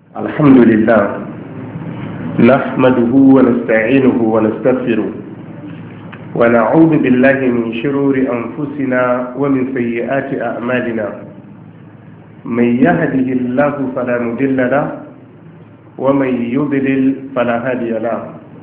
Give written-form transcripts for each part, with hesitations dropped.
الحمد لله نحمده ونستعينه ونستغفره ونعوذ بالله من شرور أنفسنا ومن سيئات أعمالنا من يهده الله فلا مضل له ومن يضلل فلا هادي له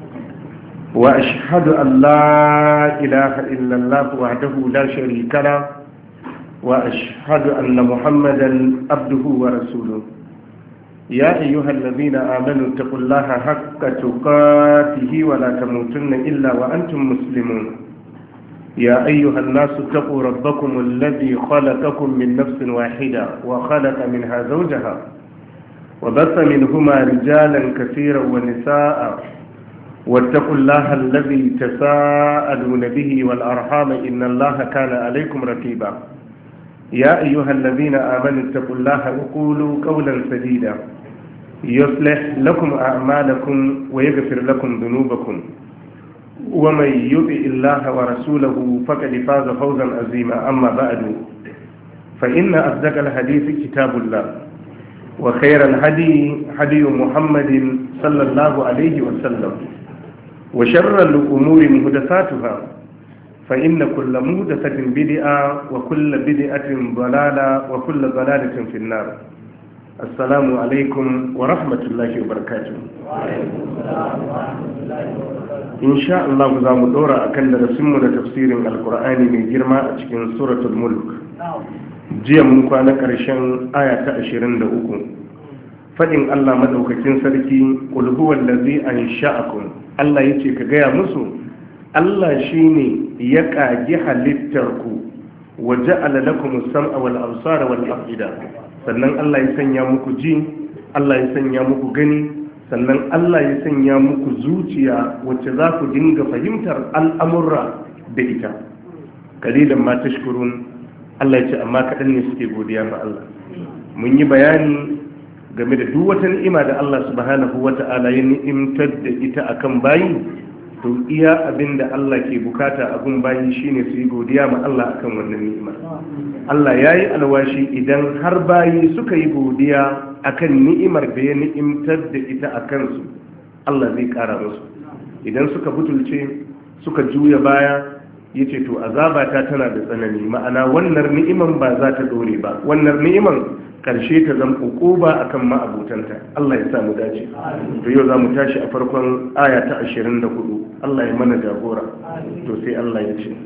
وأشهد أن لا إله إلا الله وحده لا شريك له وأشهد أن محمدا عبده ورسوله يا أيها الذين آمنوا اتقوا الله حق تقاته ولا تموتن إلا وأنتم مسلمون يا أيها الناس اتقوا ربكم الذي خلقكم من نفس واحدة وخلق منها زوجها وبث منهما رجالا كثيرا ونساء واتقوا الله الذي تساءلون به والأرحام إن الله كان عليكم رقيبا يا أيها الذين آمنوا اتقوا الله وقولوا قولا سديدا يصلح لكم أعمالكم ويغفر لكم ذنوبكم ومن يطع الله ورسوله فقد فاز فوزا عظيما أما بعد فإن أصدق الحديث كتاب الله وخير الهدي هدي محمد صلى الله عليه وسلم وشر الأمور محدثاتها فإن كل محدثة بدعة وكل بدعة ضلالة وكل ضلالة في النار السلام عليكم ورحمة الله وبركاته إن شاء الله زام دورا أكن رسمنا تفسير القرآن من جرما أشكن سورة الملك جي من كان كرشان آية 23 فإن الله مدوكتين سركي قل هو الذي أنشأكم الله يتيك غير مسلم Allah shi ne ya ƙagi halittarku wa ja'ala lakum as-sam'a wal absara wal af'ida sannan Allah ya sanya muku ji, Allah ya sanya muku gani, sannan Allah ya sanya muku zuciya wacce za ku dinga fahimtar al'amurra da ita. Kalilan ma tashkurun, Allah ya ce amma kaɗan ne suke godiya ga Allah. Mun yi bayani game da duk wata ni'ima da Allah subhanahu wata'ala ya ni'imtar da ita akan bayi. To iya abin da Allah ke bukata a gun bayi shine su yi godiya ma Allah akan wannan ni'ima. Allah ya yi alwashi idan har bayi suka yi godiya akan ni'imar da ya ni'imtar da ita a kansu, Allah zai kara musu. Idan suka butulce suka juya baya ya ce to azabata tana da tsanani, ma'ana wannan ni'iman ba za ta dore ba, wannan ni'iman karshe ta zama ukuba akan ma'abutanta. Allah ya samu dace. To yau za mu tashi a farkon aya ta 24. Allah ya mana jagora. To sai Allah ya ce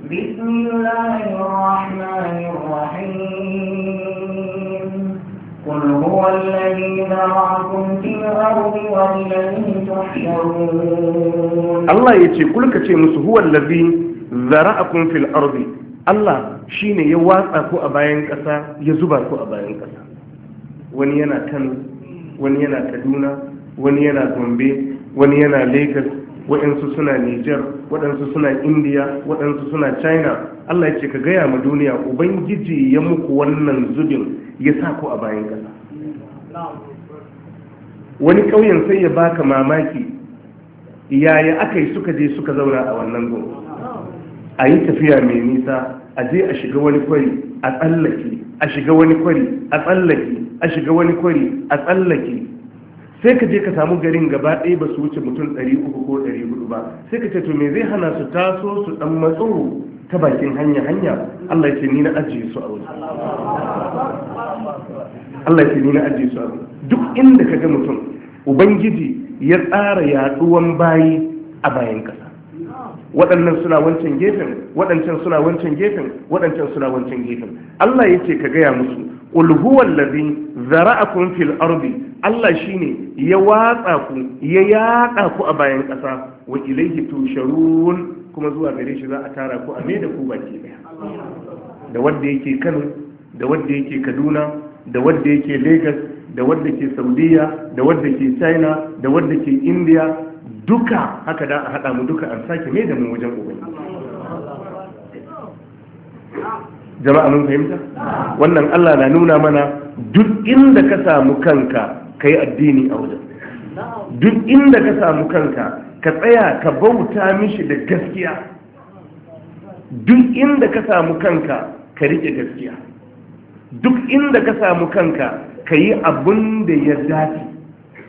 Bismillahirrahmanirrahim. Qul huwa alladhi zara'akum fil ardi wa ilayhi tuhsharun. Allah ya ce kul ka ce musu huwa alladhi zara'akum fil ardi. Allah shine ya watsa ku a bayan ƙasa, ya zuba ku a bayan ƙasa. Wani yana Kano, wani yana Kaduna, wani yana Gombe, wani yana Lagos, waɗansu suna Niger, waɗansu suna India, waɗansu suna China. Allah ya ce ka gaya ma duniya Ubangiji ya muku wannan zubin ya sa ku a bayan ƙasa. Wani ƙauyen sai ya baka mamaki yaya aka yi suka je suka zauna a wannan gun. A yi tafiya mai nisa, a je a shiga wani kwari a tsallake, a shiga wani kwari a tsallake, a shiga wani kwari a tsallake. Sai ka je ka samu garin gaba ɗaya ba su wuce mutum 300 ko 400 ba. Sai ka ce to me zai hana su taso su ɗan matso ta bakin hanya. Allah ya ce ni na ajiye su a waje. Allah ya ce ni na ajiye su a waje. Duk inda ka ga mutum Ubangiji ya tsara yaɗuwan bayi a bayan ƙasa. Waɗannan suna wancan gefen, waɗancan suna wancan gefen, waɗancan suna wancan gefen. Allah ya ce ka gaya musu qul huwa allazi zara'akum fil ardi. Allah shine ya watsa ku, ya yaɗa ku a bayan ƙasa, wa ilayhi tusharun, kuma zuwa gare shi za a tara ku a da ku baki daya. Da wanda yake Kano, da wanda yake Kaduna, da wanda yake Lagos, da wanda ke Saudiya, da wanda ke China, da wanda ke India, duka haka da a haɗa mu duka an sake mai da mu wajen Ubangiji. Jama'a mun fahimta? Wannan Allah na nuna mana duk inda ka samu kanka ka yi addini a wajen. Duk inda ka samu kanka ka tsaya ka bauta mishi da gaskiya. Duk inda ka samu kanka ka riƙe gaskiya. Duk inda ka samu kanka ka yi abin da ya dace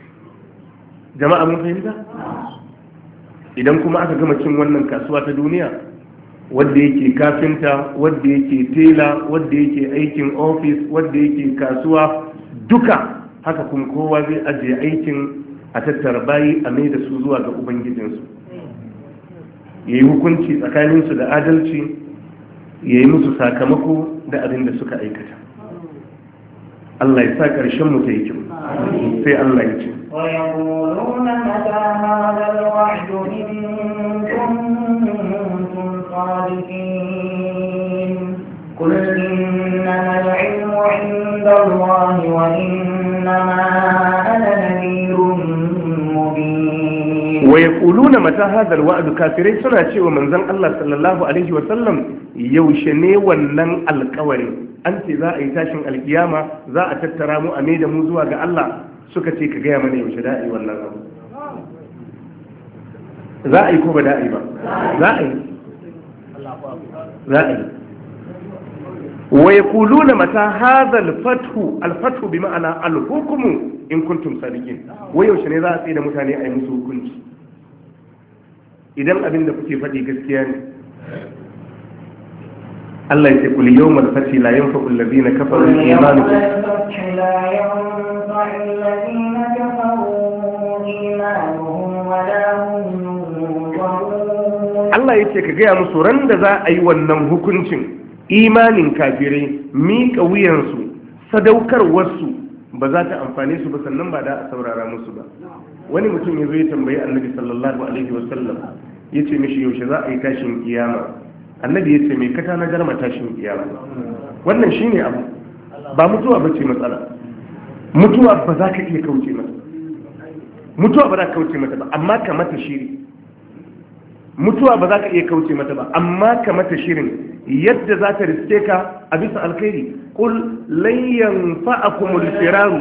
jama'a mun fahimta. Idan kuma aka gama cin wannan kasuwa ta duniya, wadda yake kafinta, wadda yake tela, wadda yake aikin ofis, wadda yake kasuwa, duka haka kuma kowa zai ajiye aikin a tattara bayi a mai da su zuwa ga ubangijinsu, ya yi hukunci tsakaninsu da adalci, ya yi musu sakamako da abin da suka aikata. Allah ya sa ƙarshen mu ta yi kyau. Sai Allah ya ce ويقولون متى هذا الوعد إن كنتم صادقين قل إنما العلم عند الله وإنما أنا نذير مبين. ويقولون متى هذا الوعد كافرين سنة شيء ومنزل الله صلى الله عليه وسلم يوشني ونن القوري أنت ذا أيتاشن القيامة ذا أتترامو أميد موزوها الله suka ce ka gaya mana yaushe da'i wannan abu za a yi ko ba da'i ba za a yi wa yaquluna mata hadha al-fathu bi ma'ana al-hukmu in kuntum sadiqin wai yaushe ne za a tsaye da mutane a yi musu hukunci idan abin da kuke faɗi gaskiya ne. Allah ya ce kul yawmal fathi la yanfa'u alladhina kafaru imanuhum Allah ya ce ka gaya musu ran da za a yi wannan hukuncin imanin kafirai miƙa wuyansu sadaukarwarsu ba za ta amfane su ba sannan ba da a saurara musu ba. Wani mutum ya zo ya tambayi annabi sallallahu alaihi wasallam ya ce mishi yaushe za a yi tashin kiyama. Annabi ya ce mai kata na garma tashin kiyama. Wannan shine abu, ba mutuwa ba ce matsala. Mutuwa ba za ka iya kauce mata, mutuwa ba za ka kauce mata ba, amma ka mata shiri. Mutuwa ba za ka iya kauce mata ba, amma ka mata shirin yadda za ta riske ka a bisa alkhairi. Qul lan yanfa'akumul firaru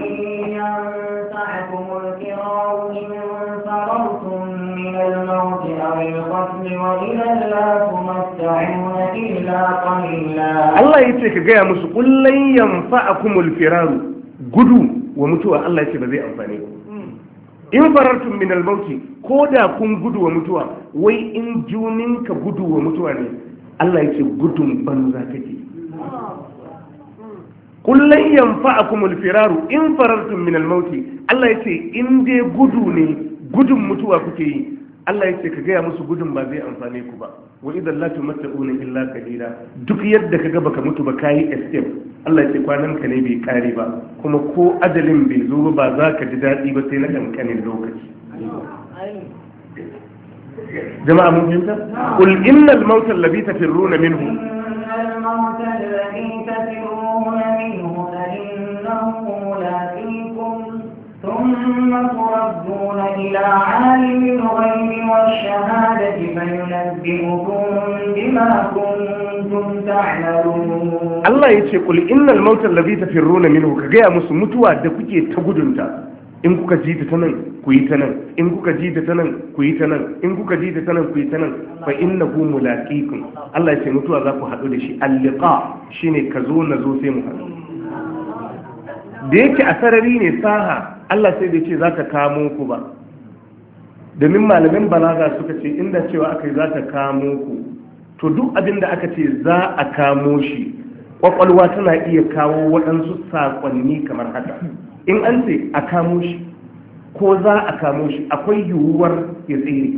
الموت أو القتل وإذا لا تمتعون إلا قليلا. الله يتيك جاء مسو قل لن ينفعكم الفرار قدو ومتوى الله يتيك بذي أنفاني in farartun min al-mauti ko da kun gudu wa mutuwa wai in junin ka gudu wa mutuwa ne Allah yake gudun banza kake kullun yanfa'akum al-firaru in farartum min al-mauti Allah yake in dai gudu ne gudun mutuwa kuke yi Allah yake ka gaya musu gudun ba zai amfane ku ba wa idan la tumatta'una illa qalila duk yadda kaga baka mutu ba kai escape Allah yake kwanan ka ne bai kare ba kuma ko adalin bai zo ba za ka ji dadi ba sai na kankanin lokaci jama'a mun fahimta qul innal mauta alladhi tafirruna minhu الموت الذي تفرون منه فإنه ملاقيكم ثم تردون إلى عالم الغيب والشهادة فينبئكم بما كنتم تعملون الله يقول إن الموت الذي تفرون منه كجاء مسمتوا دكتي تجدونتا in kuka ji ta nan ku yi ta nan in kuka ji ta nan ku yi ta nan in kuka ji ta nan ku yi ta nan fa innahu mulaqikum Allah ya ce mutuwa za ku haɗu da shi al-liqa shine ka zo na zo sai mu haɗu da yake a sarari ne saha Allah sai bai ce za ka kamo ku ba domin malamin balaga suka ce inda cewa aka yi za ka kamo ku to duk abin da aka ce za a kamo shi kwakwalwa tana iya kawo waɗansu saƙonni kamar haka in an ce a kamo shi ko za a kamo shi akwai yiwuwar ya tsere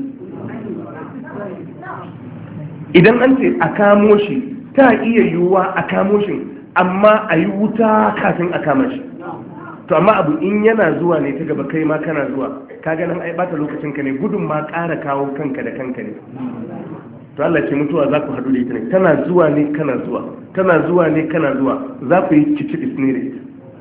idan an ce a kamo shi ta iya yiwuwa a kamo shi amma a yi wuta kafin a kama shi to amma abu in yana zuwa ne ta gaba kai ma kana zuwa ka ganin ai bata lokacin ka ne gudun ma ƙara kawo kanka da kanka ne to Allah ce mutuwa za ku haɗu da ita ne tana zuwa ne kana zuwa tana zuwa ne kana zuwa za ku yi kicibis ne da ita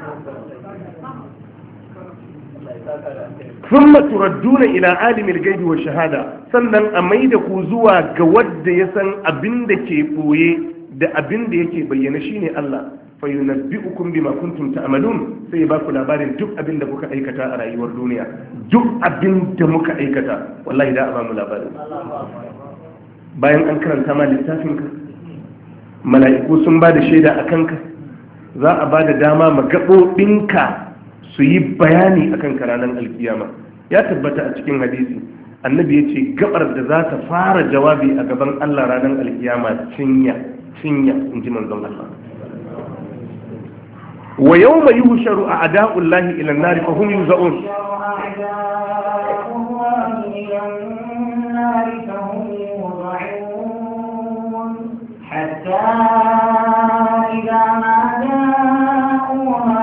ثم تردون إلى عالم الغيب والشهادة sannan a maida ku zuwa ga wadda ya san abin da ke ɓoye da abin da yake bayyana shine Allah fa yunabbi'ukum bima kuntum ta'malun sai ba ku labarin duk abin da kuka aikata a rayuwar duniya duk abin da muka aikata wallahi da a ba mu labarin bayan an karanta ma littafin ka mala'iku sun ba da shaida a kanka za a ba da dama ma gaɓoɓinka su yi bayani akan ranar alkiyama ya tabbata a cikin hadisi annabi ya ce gabar da za ta fara jawabi a gaban Allah ranar alkiyama cinya in ji manzon Allah. wa yawma yuhsharu a'da'ullahi ila an-nar fa hum yuz'un حتى إذا ما جاءوها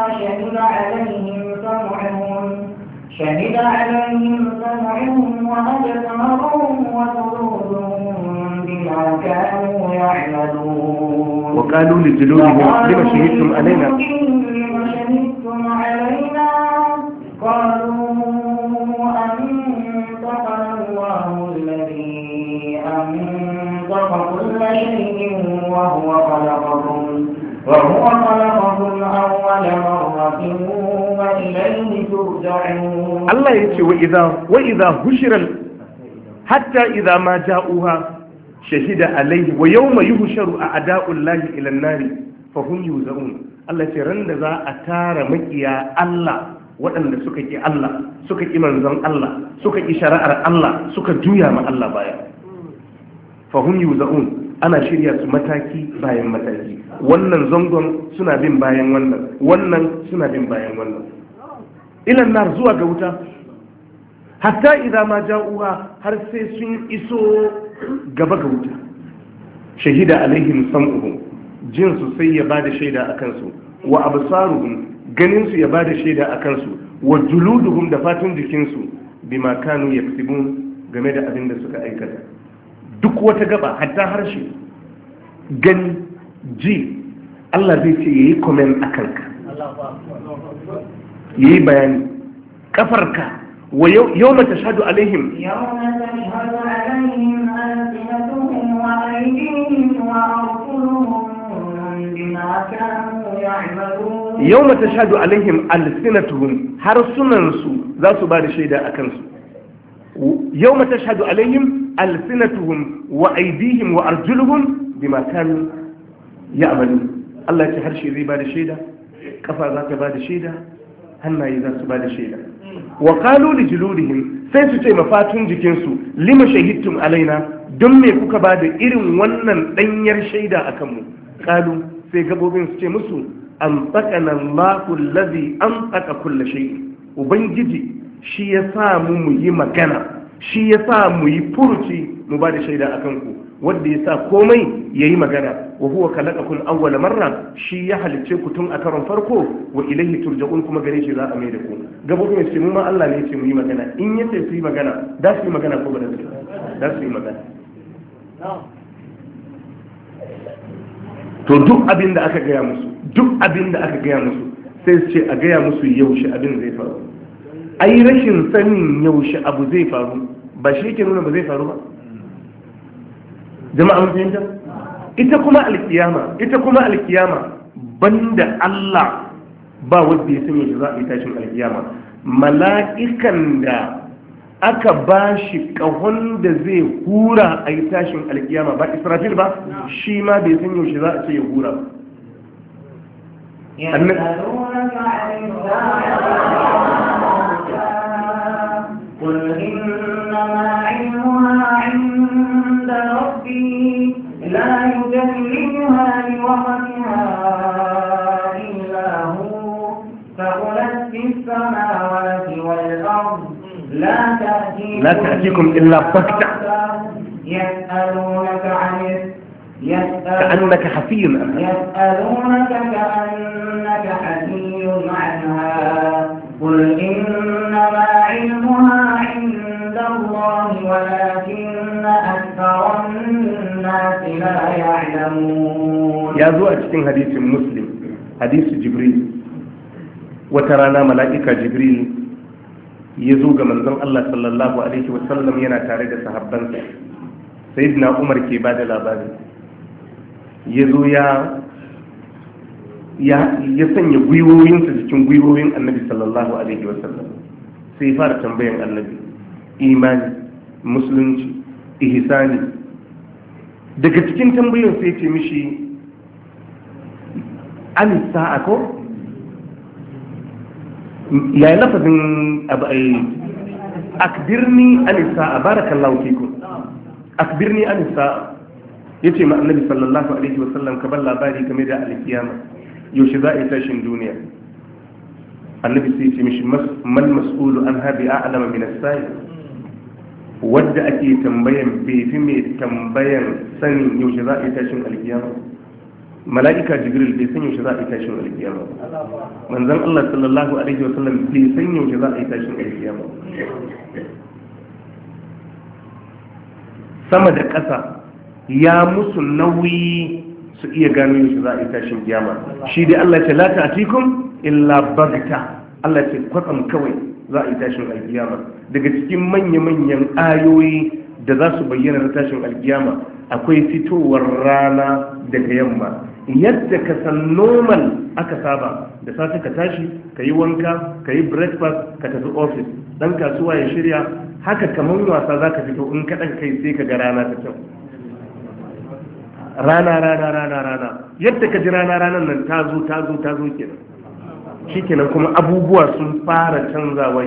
شهد عليهم سمعهم وأبصارهم وجلودهم بما كانوا يعملون وقالوا لجلودهم لما شهدتم علينا قالوا أنطقنا الله الذي أنطق كل شيء وهو خلقكم أول مرة وإليه ترجعون. الله يقول وإذا هشر حتى إذا ما جاءوها شهد عليه ويوم يهشر أعداء الله إلى النار فهم يوزعون. الله يقول ذا أتار مكيا الله waɗanda suka ƙi Allah suka ƙi manzon Allah suka ƙi shari'ar Allah suka juya ma Allah baya fahum yuza'un ana shirya su mataki bayan mataki wannan zangon suna bin bayan wannan suna bin bayan wannan ilan nar zuwa ga wuta hatta idan ma ja'uha har sai sun iso gaba ga wuta shahida alaihim sam'uhum jinsu sai ya bada shaida akan su wa absaruhum ganinsu ya ba da shaida a kansu wa juluduhum da fatun jikinsu bima kanu yaksibun game da abin da suka aikata duk wata gaba hatta harshe gani ji Allah zai ce yayi comment a kanka yayi bayani kafarka wa yawma tashhadu alaihim alsinatuhum wa aydihim wa arjuluhum bima kanu ya'malun yau mata shaɗu alaihim alsinatuhum harsunansu za su ba da shaida a kansu yau mata shaɗu alaihim alsinatuhum wa aidihim wa arjuluhum bima kanu ya'malu Allah ya ce harshe zai ba da shaida kafa za ta ba da shaida hannaye za su ba da shaida wa qalu li juludihim sai su ce mafatun jikinsu lima shahidtum alaina don me kuka ba da irin wannan danyar shaida akan mu qalu sai gabobin su ce musu an tsakana Allahu allazi an tsaka kulla shay ubangiji shi ya sa mu yi magana shi ya sa mu yi furuci mu ba da shaida akan ku wanda ya sa komai yayi magana wa huwa khalaqakum awwala marra shi ya halice ku tun a karon farko wa ilayhi turja'un kuma gare shi za a mai da ku gabobin su mu ma Allah ne ya ce mu yi magana in yace su yi magana da su yi magana ko ba da su yi magana to duk abin da aka gaya musu sai su ce a gaya musu yaushe abin zai faru ai rashin sanin yaushe abu zai faru ba shi yake nuna ba zai faru ba jama'a mun fahimta ita kuma alkiyama banda Allah ba wanda ya sanya shi za a yi tashin alkiyama mala'ikan da aka ba shi ƙahon da zai hura a yi tashin alkiyama ba israfil ba shi ma bai san yaushe za a ce ya hura ba قل إنما علمها عند ربي لا يجليها لوقتها إلا هو ثقلت في السماوات والأرض لا تأتيكم إلا بغتة يسألونك كأنك حفي عنها قل إنما علمها عند الله ولكن أكثر الناس لا يعلمون. يا ذو أجتين حديث مسلم حديث جبريل وترانا ملائكة جبريل يزوج منزل الله صلى الله عليه وسلم yana tare da sahabbansa sayyidina Umar ke bada labari yazo ya sanya gwiwoyinsa cikin gwiwoyin Annabi sallallahu alaihi wasallam sai fara tambayan Annabi imani musulunci ihsani daga cikin tambayoyin sai ce mishi an sa'a ko ya lafazin akbirni an sa'a, barakallahu fikum, akbirni an sa'a. Yace ma annabi sallallahu alaihi wasallam, ka bar labari game da alkiyama, yaushe za a yi tashin duniya. Annabi sai ce mishi mal mas'ulu an habi a'lama min as-sa'i, wadda ake tambayan bai fi mai tambayan sanin yaushe za a yi tashin alkiyama. Mala'ika Jibril bai san yaushe za a yi tashin alkiyama, manzon Allah sallallahu alaihi wasallam bai san yaushe za a yi tashin alkiyama. Sama da ƙasa ya musu nauyi su iya gano yaushe za a yi tashin kiyama. Shi dai Allah ce la ta'tikum illa bagta, Allah ce kwatsam kawai za a yi tashin alkiyama. Daga cikin manya-manyan ayoyi da za su bayyana na tashin alkiyama akwai fitowar rana daga yamma. Yadda ka san normal aka saba, da safe ka tashi ka yi wanka ka yi breakfast ka tafi office, dan kasuwa ya shirya, haka kamar wasa za ka fito, in kaɗan kai sai ka ga rana ta kyau. Rana yadda ka ji ranar nan ta zo kenan. Shi kenan kuma abubuwa sun fara canzawa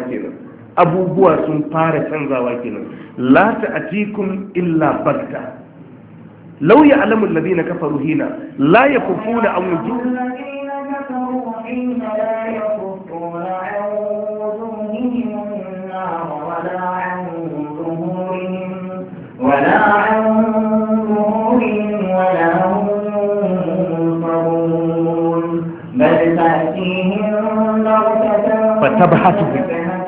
kenan. La ta'atikum illa bagta. لو يعلم الذين كفروا هنا لا يكفون عن وجوههم النار ولا عن ظهورهم ولا هم ينصرون بل تأتيهم بغتة فتبهتهم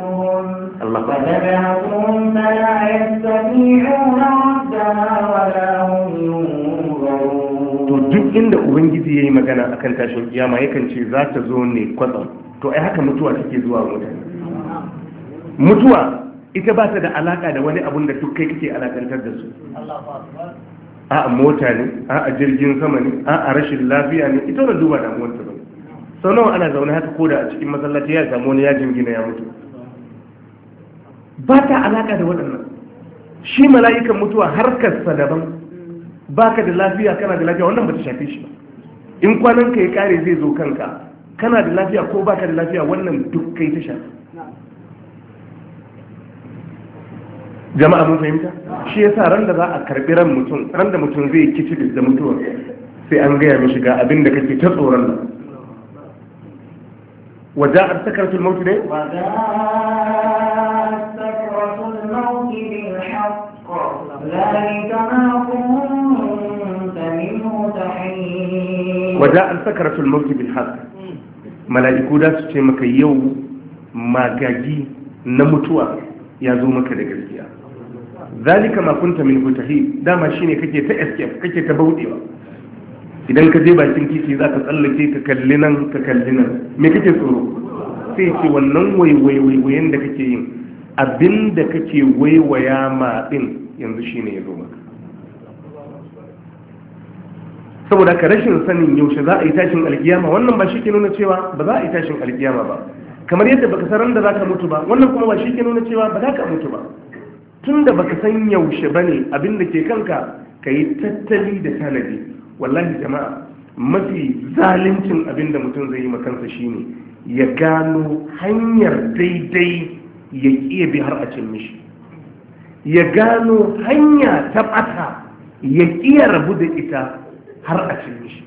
فلا يستطيعون ردها ولا هم ينظرون. To duk inda Ubangiji ya yi magana akan tashin kiyama yakan ce za ta zo ne kwatsam, to ai haka mutuwa take zuwa mutane. Mutuwa ita ba ta da alaka da wani abun da duk kai kake alakantar da su. A mota ne, a jirgin sama ne, a rashin lafiya ne, ita wannan duba damuwarta ba. Sau nawa ana zaune haka koda a cikin masallaci ya samu wani ya jingina ya mutu. Ba ta alaka da waɗannan. Shi mala'ikan mutuwa harkarsa daban, baka da lafiya kana da lafiya, wannan ba ta shafe shi ba. In kwananka ya kare zai zo kanka, kana da lafiya ko baka da lafiya, wannan duk kai ta shafe. Jama'a mun fahimta? Shi yasa ran da za a karbi ran mutum, ran da mutum zai kici da mutuwa, sai an gaya mishi ga abin da kake ta tsoron nan. وجاءت سكرة الموت ليه؟ وجاءت سكرة الموت بالحق ذلك ما كنت منه تحيد. وجاءت سكرة الموت بالحق ملائكو دا su ce maka yau magagi na mutuwa ya zo maka da gaskiya. Zalika ma kunta minhu tahid, dama shine kake ta escape, kake ta baudewa. Idan ka je bakin titi za ka tsallake ka kalli nan me kake tsoro? Sai ce wannan waiwayen da kake yin, abin da kake waiwaya ma din yanzu shine ya zo maka. Saboda ka rashin sanin yaushe za a yi tashin alkiyama, wannan ba shi ke nuna cewa ba za a yi tashin alkiyama ba. Kamar yadda baka san da za ka mutu ba, wannan kuma ba shi ke nuna cewa ba za ka mutu ba. Tun da baka san yaushe bane abin da ke kanka, ka yi tattali da tanadi. Wallahi jama'a, mafi zalincin abin da mutum zai yi makansa shine ya gano hanyar daidai ya ƙiya bi har a cin mishi, ya gano hanya ta ɓata ya ƙiya rabu da ita har a cin mishi.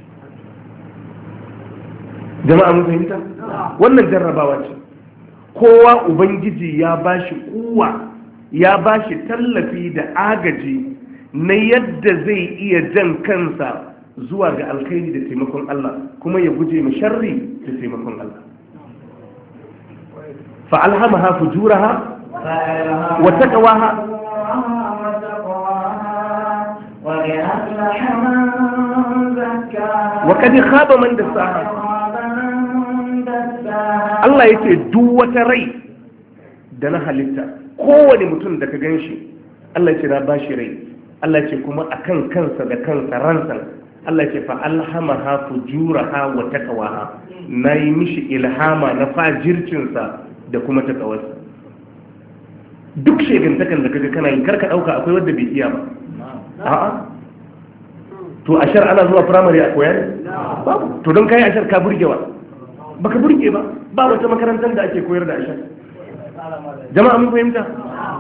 Jama'a mun fahimta? Wannan jarrabawa ce. Kowa Ubangiji ya bashi kuwa, ya bashi tallafi da agaji na yadda zai iya jan kansa zuwa ga alkhairi da taimakon Allah, kuma ya guje mu sharri da taimakon Allah. fa alhamaha fujuraha wa taqwaha wa kad khaba man dassaha. Allah yace duk wata rai da na halitta, kowane mutum da ka ganshi, Allah yace na bashi rai. Allah yace kuma akan kansa da kansa ransa, Allah ce fa alhamaha fujuraha wa taqwaha, nayi mishi ilhama na fajircinsa da kuma taqwarsa. Duk shegantakan da kaga kana yin karka dauka akwai wanda bai iya ba. A'a, to ashar ana zuwa primary a koyar? Babu. To don kai ashar ka burgewa? Baka burge ba. Ba wata makarantar da ake koyar da ashar. Jama'a mun fahimta?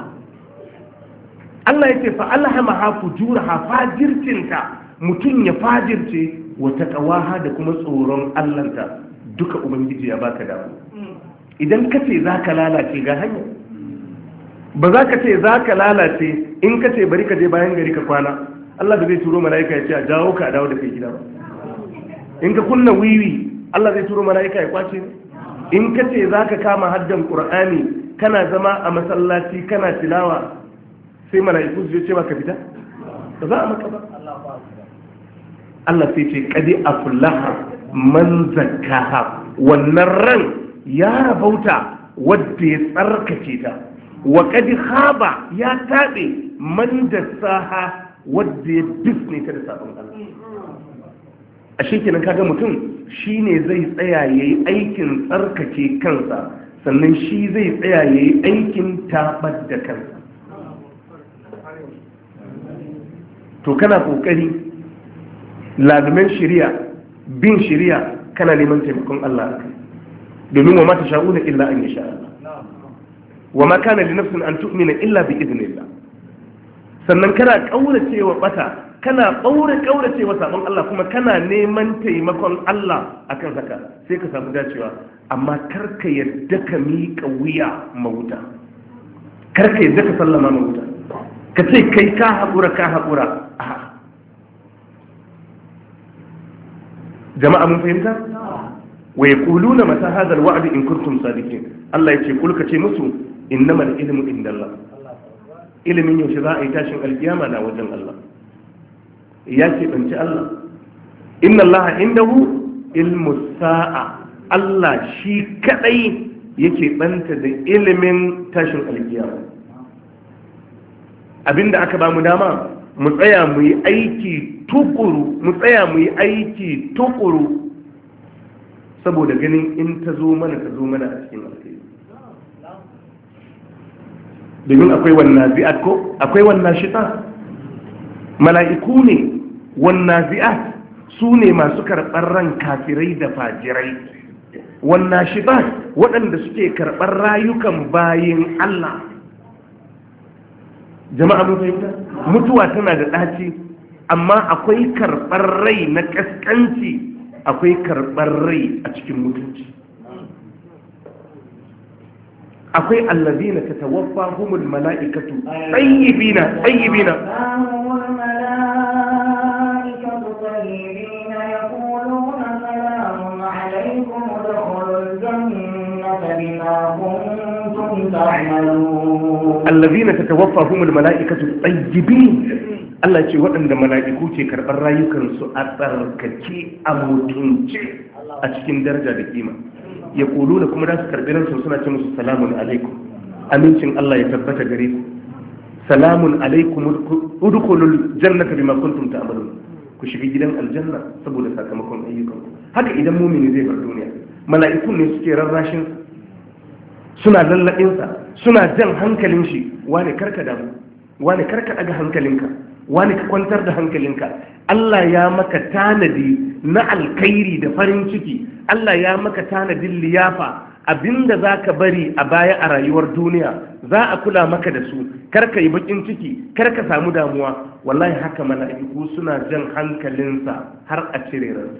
Allah yake fa alhamaha fujuraha, fajircinta mutum ya fajirce, wa taqwaha da kuma tsoron Allahnta, duka ubangiji ya baka damu. Idan ka ce zaka lalace ga hanya, ba za ka ce zaka lalace in ka ce bari ka je bayan gari ka kwana, Allah ba zai turo mala'ika ya ce a jawo ka a dawo da kai gida ba. In ka kunna wiwi, Allah zai turo mala'ika ya kwace ne. In ka ce za ka kama haddan Qur'ani kana zama a masallaci kana tilawa, sai mala'iku su ce maka fita, ba za a maka ba. Allah sai ce kadi aflaha man zakkaha, wannan ran ya rabauta wadda ya tsarkake ta, wa kadi khaba ya tabe man dassaha wadda ya bisne ta da sabon Allah. A shekinan kaga mutum shi ne zai tsaya ya yi aikin tsarkake kansa, sannan shi zai tsaya ya yi aikin tabar da kansa. To kana kokari lazumin shari'a, bin shari'a, kana neman taimakon Allah akai, domin wa ma tasha'una illa an yasha Allah, wa ma kana li nafsin an tu'mina illa bi idnillah. Sannan kana kauracewa bata, kana kauracewa sabon Allah, kuma kana neman taimakon Allah akan haka, sai ka samu dacewa. Amma karka yadda ka miƙa wuya mawuta, karka yadda ka sallama mawuta, ka ce kai ka haƙura. Jama'a mun fahimta? Wa yaquluna mata hadha alwa'd in kuntum sadiqin. Allah yace kul ka ce musu innamal ilmu indallah. Ilimin yaushe za a yi tashin alkiyama na wajen Allah. Ya ce banci Allah. Inna Allah indahu ilmu sa'a. Allah shi kadai yake banta da ilimin tashin alkiyama. Abinda aka ba mu dama mu tsaya mu yi aiki tukuru, saboda ganin in ta zo mana a cikin alkhairi. Domin akwai wannan zi'at ko akwai wannan shita, mala'iku ne wannan zi'at, su ne masu karɓar ran kafirai da fajirai, wannan shita waɗanda suke karɓar rayukan bayin Allah. Jama'a mun fahimta, mutuwa tana da ɗaci, amma akwai karɓar rai na ƙasƙanci, akwai karɓar rai a cikin mutunci. akwai allazina tatawaffahumul mala'ikatu tayyibina يقولون سلام عليكم ادخلوا الجنة بما كنتم تعملون. الذين تتوفاهم الملائكة الطيبين Allah ce waɗanda mala'iku ke karɓar rayukansu a tsarkake a mutunce a cikin daraja da kima. Ya ƙulu da kuma da su karɓi ransu suna ce musu salamun alaikum, amincin Allah ya tabbata gare ku, salamun alaikum udkhulul jannata bima kuntum ta'malun, ku shiga gidan aljanna saboda sakamakon ayyukanku. Haka idan mumini zai bar duniya, mala'ikun ne suke rarrashin, suna lallaɓinsa, suna jan hankalin shi, wane karka damu, wane karka ɗaga hankalinka, wani ka kwantar da hankalinka. Allah ya maka tanadi na alkhairi da farin ciki, Allah ya maka tanadin liyafa, abinda za ka bari a baya a rayuwar duniya za a kula maka da su, karka yi bakin ciki, karka samu damuwa. Wallahi haka mala'iku suna jan hankalinsa har a cire ransa.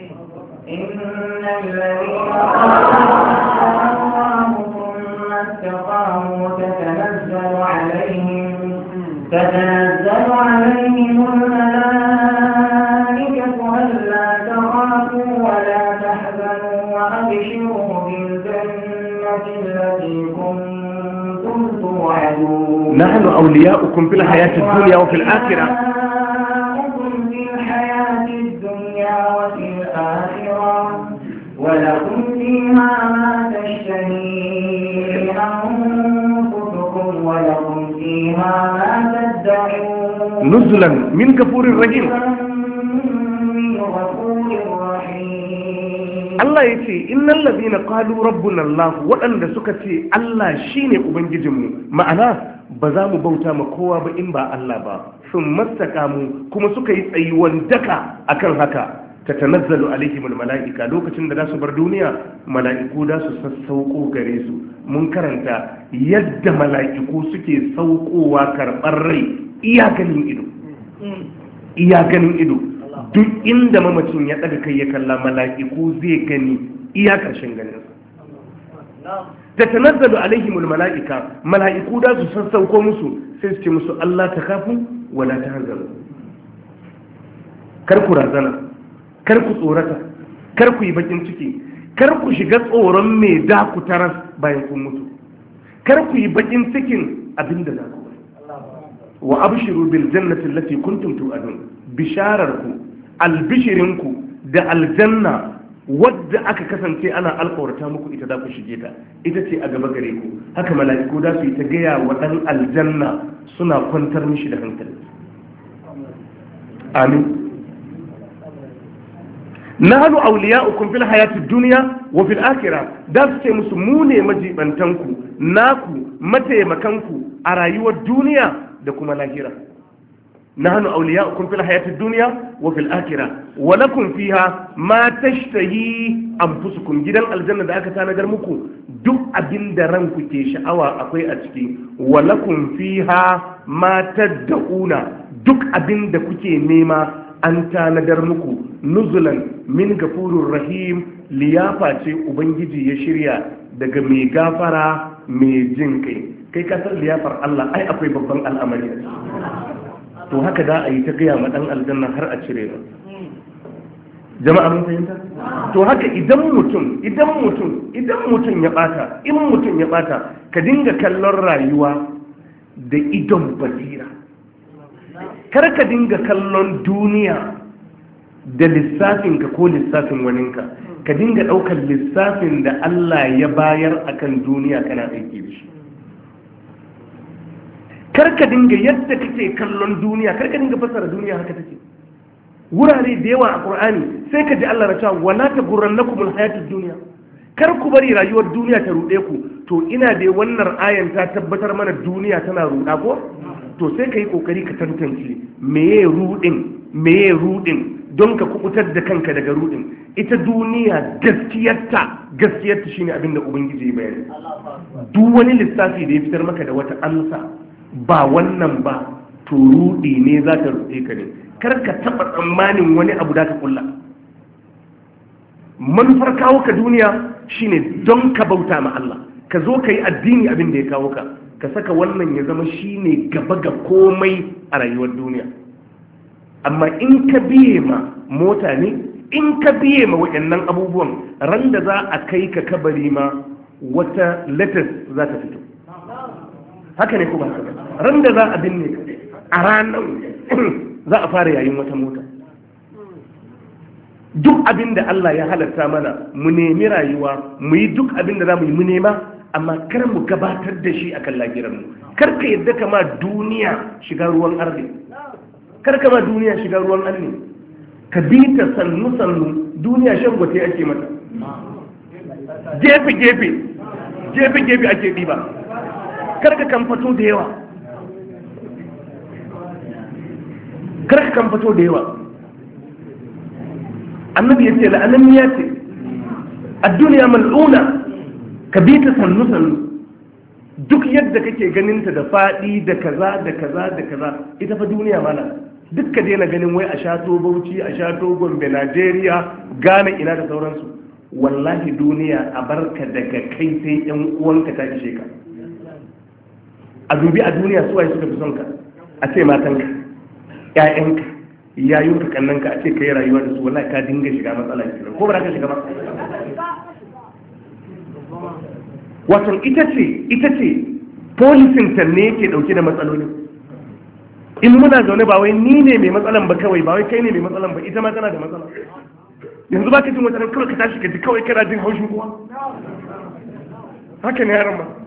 تتنزل عليهم الملائكة ألا تخافوا ولا تحزنوا وأبشروا بالجنة التي كنتم توعدون. نحن أولياؤكم في الحياة الدنيا وفي الآخرة. في الحياة الدنيا وفي الآخرة ولكم فيها ما تشتهي أنفسكم ولكم فيها ما تدعون نزلا من غفور رحيم. Allah ya ce innal ladina qalu rabbuna Allah, waɗanda suka ce Allah shine ubangijinmu, ma'ana ba za mu bauta ma kowa ba in ba Allah ba, sun mastakamu kuma suka yi tsayuwan daka akan haka, tatanazzalu alaihimul mala'ika, lokacin da za su bar duniya mala'iku da su sassauko gare su. mun karanta yadda mala'iku suke saukowa karɓar rai iya ganin ido duk inda mamacin ya ɗaga kai ya kalla mala'iku zai gani iya ƙarshen ganin. tatanazzalu alaihimul mala'ika, mala'iku da su sassauko musu sai su ce musu Allah ta kafu wala ta hanzaru, kar ku razana, kar ku tsorata, kar ku yi bakin ciki, kar ku shiga tsoron me da ku taras bayan kun mutu, kar ku yi bakin cikin abinda za ku wa abshiru bil jannati allati kuntum tu'adun, bishararku albishirinku da aljanna wadda aka kasance ana alƙawarta muku ita da ku shige ta, ita ce a gaba gare ku. haka mala'iku da su yi ta gaya wa ɗan aljanna suna kwantar mishi da hankali. amin. nahnu awliya'ukum fil hayatid dunya wa fil akhirah, da su ce musu mu ne majibantanku naku mataimakanku a rayuwar duniya da kuma lahira. nahnu awliya'ukum fil hayatid dunya wa fil akhirah wa lakum fiha ma tashtahi anfusukum, gidan aljanna da aka tanadar muku duk abinda ranku ke sha'awa akwai a ciki. wa lakum fiha ma tad'una, duk abinda kuke nema an tanadar muku. nuzulan min gafurur rahim, liyafa ce ubangiji ya shirya daga mai gafara mai jin kai kasar liyafar Allah ai akwai babban al'amari. to haka da a yi ta gaya ma dan aljanna har a cire ba. jama'a mun fahimta? to haka idan mutum ya bata, in mutum ya bata, ka dinga kallon rayuwa da idon basira, kar ka dinga kallon duniya da lissafinka ko lissafin waninka, ka dinga ɗaukar lissafin da Allah ya bayar akan duniya kana aiki da shi. kar ka dinga yadda kake kallon duniya, kar ka dinga fasara duniya haka take. wurare da yawa a Qur'ani sai ka ji Allah ya ce wala tagurrannakumul hayatud dunya, kar ku bari rayuwar duniya ta rude ku. to ina da wannan ayan ta tabbatar mana duniya tana ruda ko, to sai ka yi kokari ka tantance meye rudin don ka kubutar da kanka daga rudin. ita duniya gaskiyarta shine abin da ubangiji ya bayani. duk wani lissafi da ya fitar maka da wata amsa ba wannan ba, to rudi ne za ta rude ka ne. kar ka taba tsammanin wani abu da ka kulla. manufar kawo ka duniya shine don ka bauta ma Allah, ka zo ka yi addini abin da ya kawo ka saka wannan ya zama shine gaba ga komai a rayuwar duniya. amma in ka biye ma mota ne, in ka biye ma waɗannan abubuwan, ran da za a kai ka kabari ma wata letters za ta fito. haka ne kuma ran da za a binne a ranar za a fara yayin wata mota. duk abin da Allah ya halatta mana mu nemi rayuwa, mu yi duk abin da za mu yi mu nema, amma kar mu gabatar da shi akan lahiranmu. kar ka yadda kama duniya shiga ruwan arne, kar kama duniya shiga ruwan arne, ka bi ta sannu duniya shan gwate ake mata, gefe ake ɗiba. kar ka kan fito da yawa, annabi ya ce la'ananniya ce a duniya mal'una, ka bi ta sannu duk yadda kake ganinta da faɗi da kaza ita fa duniya mana. duk ka daina ganin wai a shato Bauchi, a shato Gombe, Najeriya, Ghana, ina da sauransu. wallahi duniya a barka daga kai sai yan uwanka ta ishe ka. a dubi a duniya suwaye suka fi son ka, a ce matanka, ƴaƴanka, yayunka, kannanka, a ce kai rayuwa da su, wallahi ka dinga shiga matsala kenan, ko ba za ka shiga ba? wato ita ce polisin ta ne yake dauke da matsaloli. in muna zaune ba wai ni ne mai matsalan ba kawai, ba wai kai ne mai matsalan ba, ita ma tana da matsala. yanzu ba ka jin wata kawai ka tashi ka ji kawai kana jin haushin kowa. haka ne yaran ba.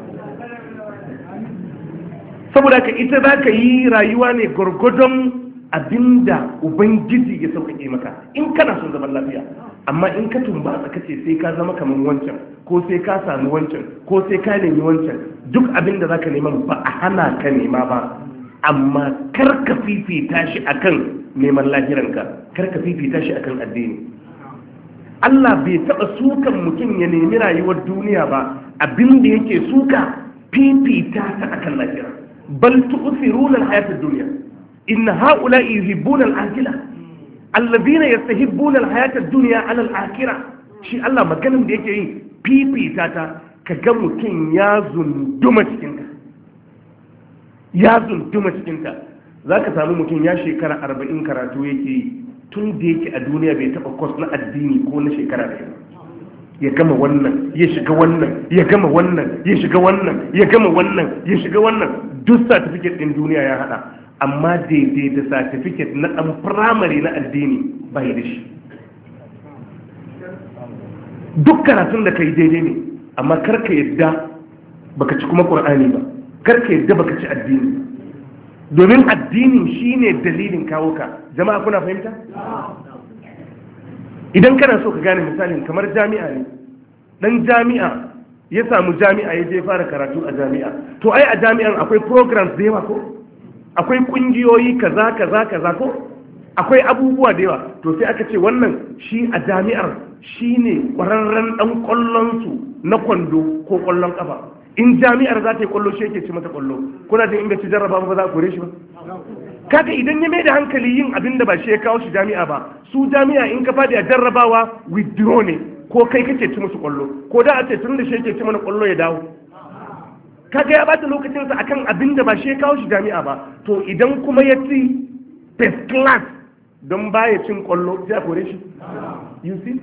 saboda ka ita za ka yi rayuwa ne gwargwadon abinda ubangiji ya sauƙaƙe maka in kana son zaman lafiya. amma in ka tumbatsa kace sai ka zama kamar wancan, ko sai ka samu wancan, ko sai ka nemi wancan, duk abinda za ka nema ba a hana ka nema ba, amma kar ka fifita shi akan neman lahiranka, kar ka fifita shi akan addini. Allah bai taɓa sukan mutum ya nemi rayuwar duniya ba, abin da yake suka fifita ta akan lahira. Bal tu'thiruna al-hayata ad-dunya inna ha'ula'i yuhibbuna al-ajila alladhina yastahibbuna al-hayata ad-dunya 'ala al-akhirah. Shi Allah maganin da yake yi fifita ta, kaga mutum ya zunduma cikin ta, ya zunduma cikin ta. Zaka samu mutum ya shekara 40 karatu yake yi, tun da yake a duniya bai taɓa kwas na addini ko na shekara da ya gama wannan ya shiga wannan ya gama wannan ya shiga wannan ya gama wannan ya shiga wannan, duk certificate din duniya ya hada, amma daidai da certificate na ɗan firamare na addini bai da shi. Duk karatun da kai daidai ne, amma karka yadda baka ci kuma Qur'ani ba, karka yadda baka ci addini, domin addinin shine dalilin kawo ka. Jama'a kuna fahimta? Idan kana so ka gane misalin, kamar jami'a ne, dan jami'a ya samu jami'a ya je fara karatu a jami'a, to ai a jami'an akwai programs da yawa ko, akwai kungiyoyi kaza kaza kaza ko, akwai abubuwa da yawa. To sai aka ce wannan shi a jami'ar shine kwararren dan kwallon su na kwando ko kwallon kafa. In jami'ar za ta yi kwallo, shi yake ci mata kwallo. Kuna jin in bai ci jarraba ba za a kore shi ba? Kaga idan ya mai da hankali yin abin da ba shi ya kawo shi jami'a ba, su jami'a in ka fadi a jarrabawa withdraw ne, ko kai kake ci musu kwallo, ko da a ce tun da shi yake ci mana kwallo ya dawo. Kaga ya bata lokacinsa akan abin da ba shi ya kawo shi jami'a ba. To idan kuma ya ci first class don baya cin kwallo, sai a kore shi. You see?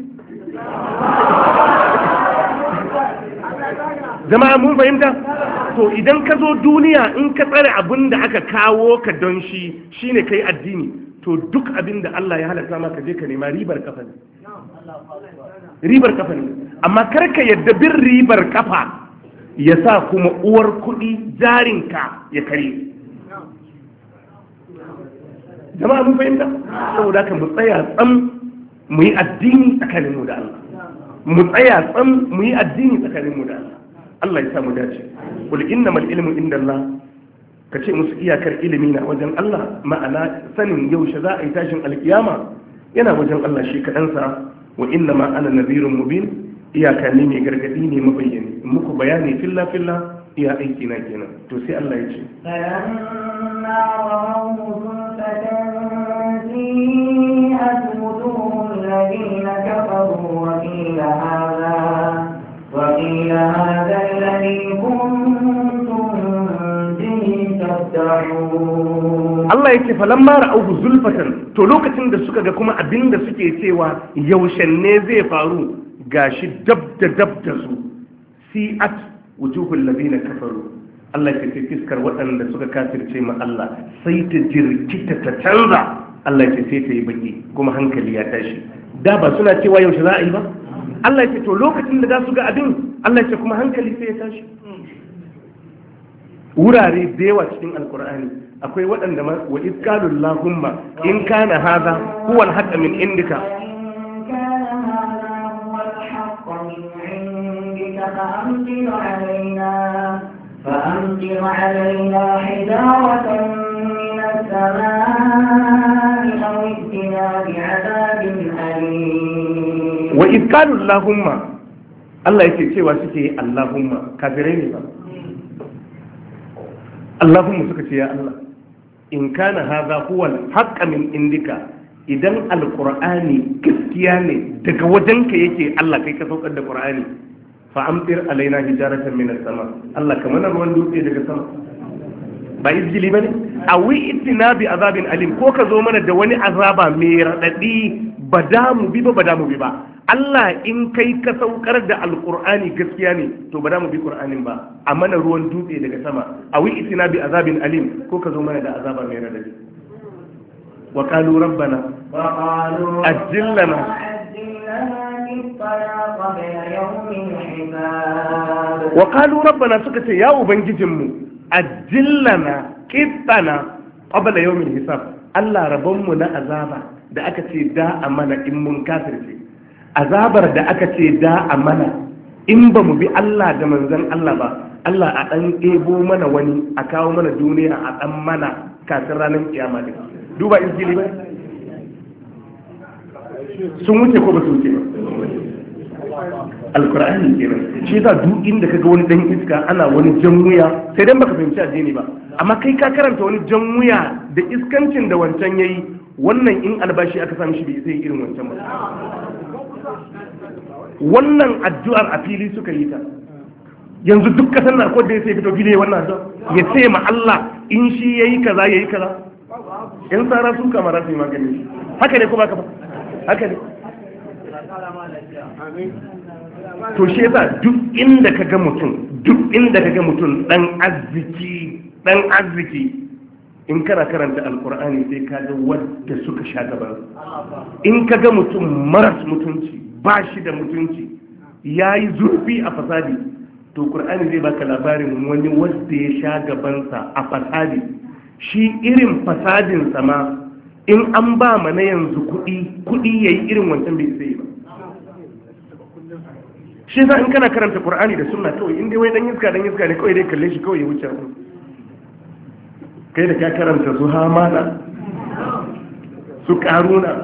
Jama'a mun fahimta? To idan ka zo duniya, in ka tsare abin da aka kawo ka don shi shine kai addini, to duk abin da Allah ya halatta maka je ka nema ribar kafa ne. Ribar kafa ne. Amma kar ka yadda bin ribar kafa ya sa kuma uwar kuɗi jarinka ya kare. Jama'a mun fahimta? Saboda haka mu tsaya tsam mu yi addini tsakaninmu da Allah. Mu tsaya tsam mu yi addini tsakaninmu da Allah. Allah ya samu dace. Qul innamal ilmu indallah, kace musu iyakar ilimi na wajen Allah, ma'ana sanin yaushe za a yi tashin alkiyama yana wajen Allah shi kadan sa. Wa innama ana nadhirun mubin, iyaka ne mai gargadi ne mabayyani, muku bayani filla filla iya aiki na kenan. To sai Allah ya ce وقيل هذا الذي كنتم به تدعون. Allah yake falamma ra'uhu zulfatan, to lokacin da suka ga kuma abinda suke cewa yaushe ne zai faru, gashi dab da su, si'at wujuhul ladina kafaru. Allah ya ce fiskar waɗanda suka kafirce ma Allah sai ta jirkita ta canza. Allah ya ce sai ta yi baki, kuma hankali ya tashi. Da ba suna cewa yaushe za a yi ba? Allah ya ce to lokacin da za su ga abin, Allah ya ce kuma hankali sai ya tashi. Wurare da yawa cikin alkur'ani akwai waɗanda wa iskalul lahumma in kana hadha huwa al-haqq min indika فأمطر علينا حجارة من السماء أو ائتنا بعذاب أليم. وإذ قالوا اللهم، الله yake cewa suke Allahumma, kafirai ne ba. Allahumma suka ce ya Allah, in kana hadha huwa al-haqq min indika, idan alqur'ani gaskiya ne daga wajenka yake Allah, kai ka saukar da qur'ani, fa amtir alaina hijaratan min as-sama, Allah ka mana ruwan dutse daga sama. Ba izgili bane? Awi itina bi azabin alim, ko ka zo mana da wani azaba mai radadi, ba da mu bi ba. Allah in kai ka saukar da alqur'ani gaskiya ne, to ba da mu bi qur'anin ba, a mana ruwan dutse daga sama. Awi itina bi azabin alim, ko ka zo mana da azaba mai radadi. Wa qalu rabbana ajil lana wa qalu rabbana, suka ce ya ubangijinmu ajillana qittana qabla yawmil hisab, Allah rabonmu na azaba da aka ce da amana in mun kafirce, azabar da aka ce da amana in ba mu bi Allah da manzon Allah ba, Allah a dan ebo mana wani a kawo mana duniya a dan mana kafin ranar kiyama din. Duba izgili ba, sun wuce ko ba su wuce ba? Alkur'ani kenan. Shi yasa duk inda kaga wani dan iska ana wani jan wuya sai dan baka fahimci addini ba, amma kai ka karanta wani jan wuya da iskancin da wancan yayi, wannan in albashi aka sami shi bai sai irin wancan ba. Wannan addu'ar a fili suka yi ta, yanzu duk kasar na kodai sai fito fili wannan addu'a ya ce ma Allah in shi yayi kaza yayi kaza. In tsara sun kamara su yi magani shi haka ne ko baka ba? Haka ne. To shi yasa duk inda kaga mutum dan arziki in kana karanta alkur'ani sai ka ga wadda suka sha gaban. In kaga mutum maras mutunci ba shi da mutunci yayi zurfi a fasadi, to qur'ani zai baka labarin wani wanda ya sha gabansa a fasadi, shi irin fasadin sama in an ba mana yanzu kuɗi yayi irin wancan bai sai ba. Shi yasa in kana karanta Qur'ani da Sunna kawai in dai wai dan iska ne kawai dai kalle shi kawai ya wuce ku. Kai da ka karanta su Hamana, su Karuna,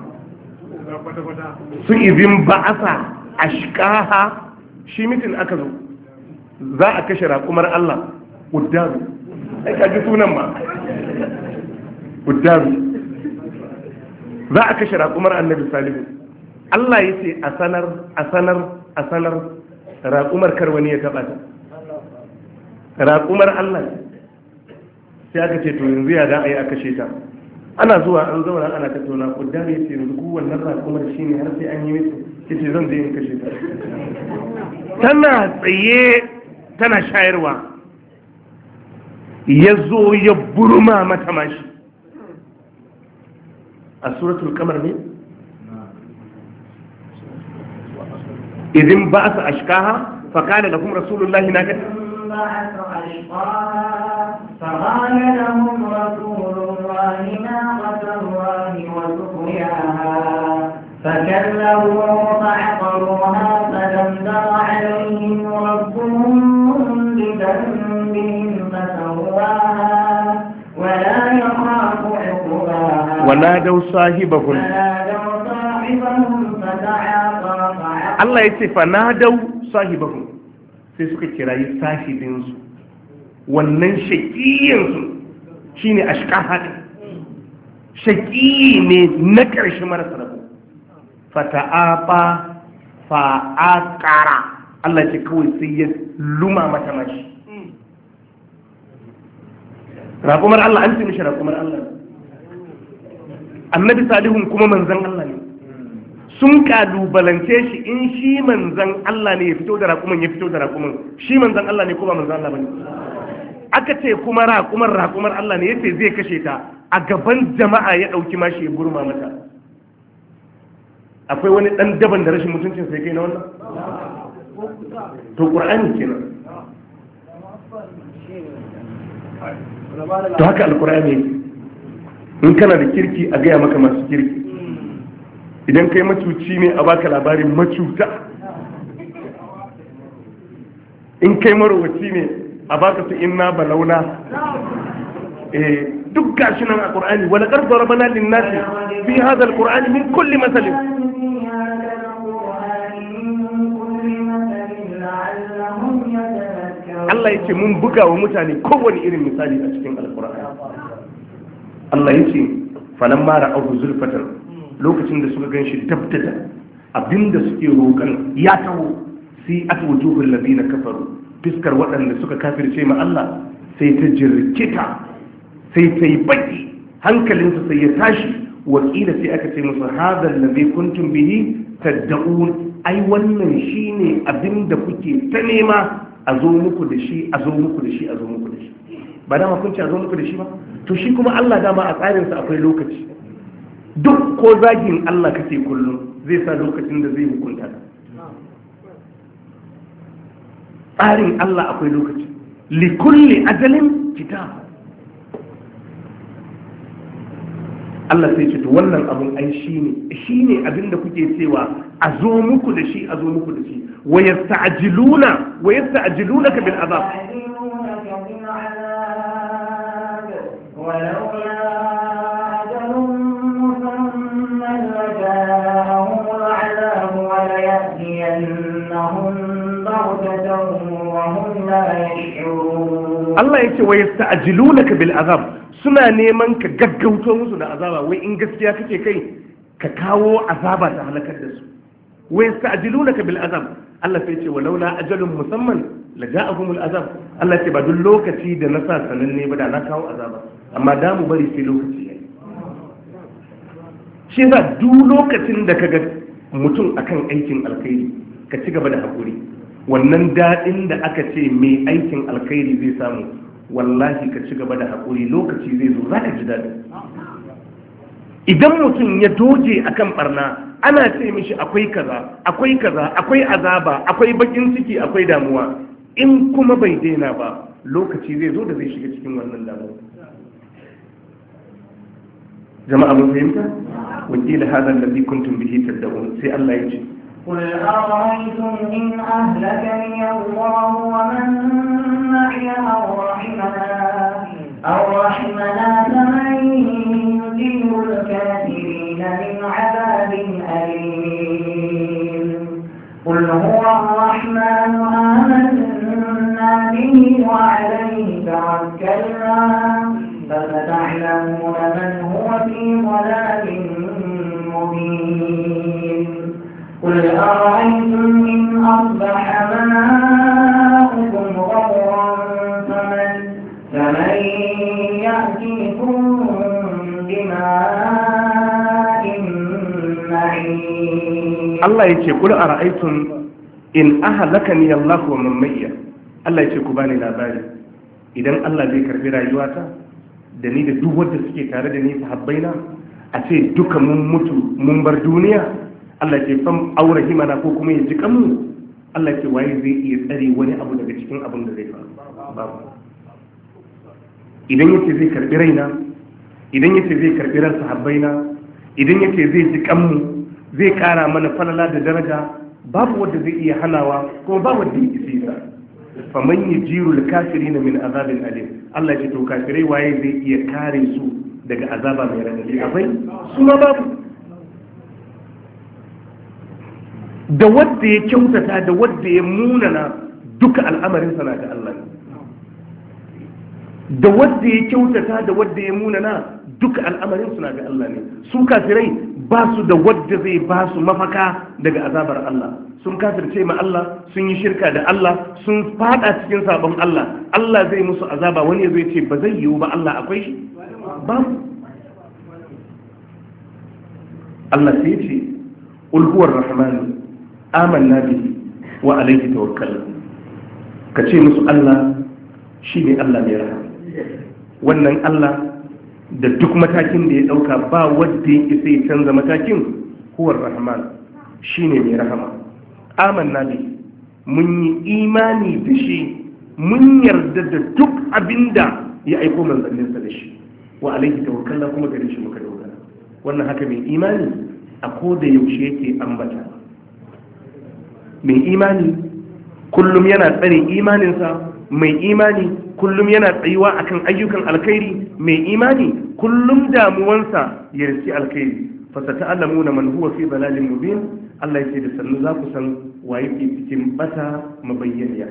su Ibn Ba'asa, Ashqaha, shi mitin aka zo za a kashe raƙumar Allah Uddaru. Ai ka ji sunan ma Uddaru. Za a kashe raƙumar Annabi Salihu. Allah ya ce a sanar raƙumar kar wani ya taɓa ta. Raƙumar Allah sai aka ce to yanzu ya da a yi aka kashe ta. Ana zuwa an zauna ana tattauna ku da ya ce yanzu ku wannan raƙumar shi ne har sai an yi musu ya ce zan je in kashe ta. Tana tsaye tana shayarwa ya zo ya burma mata mashi. A suratul Qamar ne? إذن بعث أشقاها فقال لهم رسول الله ناقة بعث أشقاها فقال لهم رسول الله ناقة الله وسقياها فكذبوه فعقروها فدمدم عليهم ربهم بذنبهم فسواها ولا يخاف عقباها ونادوا صاحبهم Allah ya ce fa nadau sahibahu sai suka kirayi sahibinsu wannan shaƙiyansu shine ashqaha, shaƙi ne na ƙarshe marasa rabo. Fata'afa fa'aqara, Allah ce kawai sai ya luma mata mashi. Raƙumar Allah an ce mishi raƙumar Allah, Annabi Salihun kuma manzon Allah ne. Sun kalubalance shi in shi manzan Allah ne ya fito da raƙuman, shi manzan Allah ne kuma manzan Allah bane. Aka ce kuma raƙumar Allah ne yace zai kashe ta, a gaban jama'a ya ɗauki mashi ya burma mata. Akwai wani ɗan daban da rashin mutuncin sai kai na wannan? To Qur'ani kenan. To haka Al-Qur'ani in kana da kirki a gaya maka masu kirki. Idan kai macuci ne a baka labarin macuta, in kai marowaci ne a baka su inna balauna. Duk gashi nan a Qur'ani, wala qad darabna lin-nasi fi hadha al-Qur'ani min kulli masalin. Allah yace mun buga wa mutane kowane irin misali a cikin Al-Qur'ani. Allah yace falamma ra'ahu zulfatan, lokacin da suka gan shi dabdada abinda suke roƙon ya taho, sai aka wujuhul ladina kafaru, fiskar waɗanda suka kafirce ma Allah sai ta jirkita, sai ta yi baki, hankalinsu sai ya tashi. Wakila sai aka ce musu hadha allazi kuntum bihi tad'un, ai wannan shine abinda kuke ta nema a zo muku da shi, a zo muku da shi, a zo muku da shi. Ba dama kun ce a zo muku da shi ba? To shi kuma Allah dama a tsarinsa akwai lokaci. Duk ko zagin Allah kake kullum zai sa lokacin da zai hukunta. Tsarin Allah akwai lokaci. Likulli ajalin kitab. Allah sai ce to wannan abun ai shine abinda kuke cewa a zo muku da shi, a zo muku da shi. Wa yasta'jilunaka bil azab. Allah yake wa yasta'jilunaka bil azab, suna neman ka gaggauto musu da azaba, wai in gaskiya kake kai ka kawo azaba ta halakar da su. Wa yasta'jilunaka bil azab, Allah sai ce walaula ajalun musamman la ja'ahumul azab. Allah ce ba duk lokaci da na sa sananne ba da na kawo azaba, amma da mu bari sai lokaci yayi. Shi yasa duk lokacin da kaga mutum akan aikin alkhairi ka ci gaba da hakuri. Wannan daɗin da aka ce mai aikin alkhairi zai samu, wallahi ka ci gaba da haƙuri, lokaci zai zo za ka ji daɗi. Idan mutum ya doje akan barna, ana ce mishi akwai kaza akwai kaza akwai azaba akwai bakin ciki akwai damuwa, in kuma bai daina ba lokaci zai zo da zai shiga cikin wannan damuwa. Jama'a mun fahimta? Wakila hadha alladhi kuntum bihi tad'un, sai Allah ya ce قل أرأيتم إن أهلكني الله ومن معي أو رحمنا فمن يجير الكافرين من عذاب أليم. قل هو الرحمن آمنا به وعليه توكلنا فستعلمون من هو في ضلال مبين. قل أرأيتم إن أصبح ماؤكم غورا فمن يأتيكم بماء معين. الله يقول قل أرأيتم إن أهلكني الله ومن معي. Allah ya ce ku bani labari idan Allah zai karbi rayuwata da ni da duk wanda suke tare da ni sahabbaina, a ce duka mun mutu mun bar duniya, Allah ke fam aurahi mana ko kuma ya ji kanmu, Allah ke waye zai iya tsare wani abu daga cikin abin da zai faru. Babu. Idan yace zai karbi raina, idan yace zai karbi ran sahabbaina, idan yace zai ji kanmu, zai kara mana falala da daraja, babu wanda zai iya hanawa kuma ba wanda ya isa. Faman yajiru al-kafirin min azabin alim. Allah ce to kafirai waye zai iya kare su daga azaba mai radadi? Akwai su ma babu. Da wadda ya kyautata da wadda ya munana duka al'amarinsa na da Allah ne. Da wadda ya kyautata da wadda ya munana duka al'amarinsa na da Allah ne. Su kafirai ba su da wadda zai ba su mafaka daga azabar Allah. Sun kafirce ma Allah, sun yi shirka da Allah, sun fada cikin sabon Allah. Allah zai musu azaba, wani zai ce ba zai yiwu ba, Allah akwai shi? Ba. Allah sai ce qul huwar rahmanu amanna bihi wa alayhi tawakkalna. Ka ce musu Allah shine Allah mai rahama. Wannan Allah da duk matakin da ya dauka ba wanda yake sai canza matakin. Huwar rahman shine mai rahama. Amanna bihi, mun yi imani da shi, mun yarda da duk abinda ya aiko manzanninsa da shi. Wa alayhi tawakkalna, kuma gare shi muka dogara. Wannan haka mai imani a koda yaushe yake ambata. Mai imani kullum yana tsare imaninsa, mai imani kullum yana tsayuwa akan ayyukan alkhairi, mai imani kullum damuwansa ya riski alkhairi. Fasata'allamuna man huwa fi dalalin mubin. Allah yake da sannu za ku san waye ke cikin bata mabayyaniya.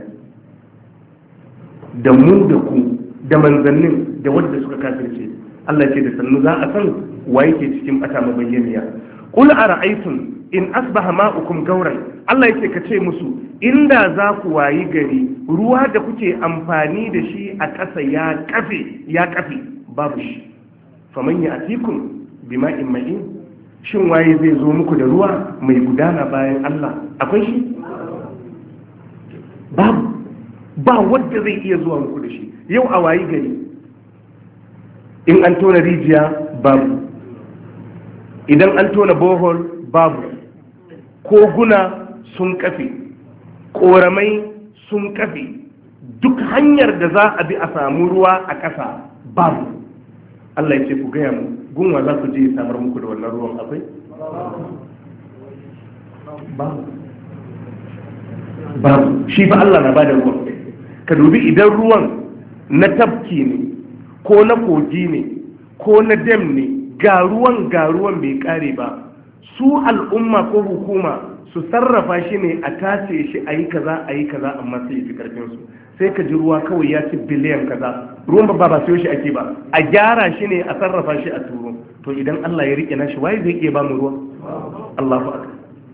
Da mu da ku da manzannin da wanda suka kafirce, Allah yake da sannu za a san waye ke cikin bata mabayyaniya. Qul ara'aytum in asbaha ma'ukum gauran. Allah yake ka ce musu inda za ku wayi gari ruwa da kuke amfani da shi a ƙasa ya kafe babu shi. Faman ya'tikum bima'in ma'in. Shin waye zai zo muku da ruwa mai gudana bayan Allah? Akwai shi? Babu. Ba wanda zai iya zuwa muku da shi. Yau a wayi gari in an tona rijiya babu, idan an tona bohol babu, koguna sun kafe, ƙoramai sun kafe, duk hanyar da za a bi a samu ruwa a ƙasa babu. Allah ya ce ku gaya mu gunwa za ku je samar muku da wannan ruwan akwai? Babu. Shi fa Allah na ba da ruwan. Ka dubi idan ruwan na tafki ne ko na kogi ne ko na dam ne, ga ruwan bai kare ba, su al'umma ko hukuma su sarrafa shi ne a tace shi a yi kaza amma sai ya fi karfinsu. Sai ka ji ruwa kawai ya ci biliyan kaza, ruwan ba siyo shi ake ba, a gyara shi ne a sarrafa shi a turo. To idan Allah ya rike nashi waye zai iya ba mu ruwa? Allahu akbar.